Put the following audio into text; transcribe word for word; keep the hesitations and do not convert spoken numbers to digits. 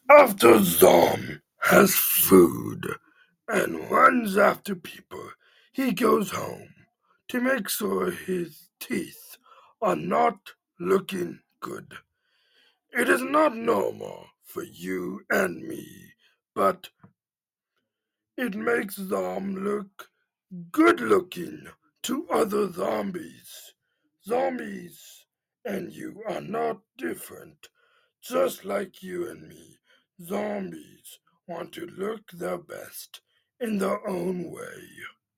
After Zom has food and runs after people, he goes home to make sure his teeth are not looking good. It is not normal for you and me, but it makes Zom look good looking to other zombies. Zombies and you are not different. Just like you and me, zombies want to look their best in their own way.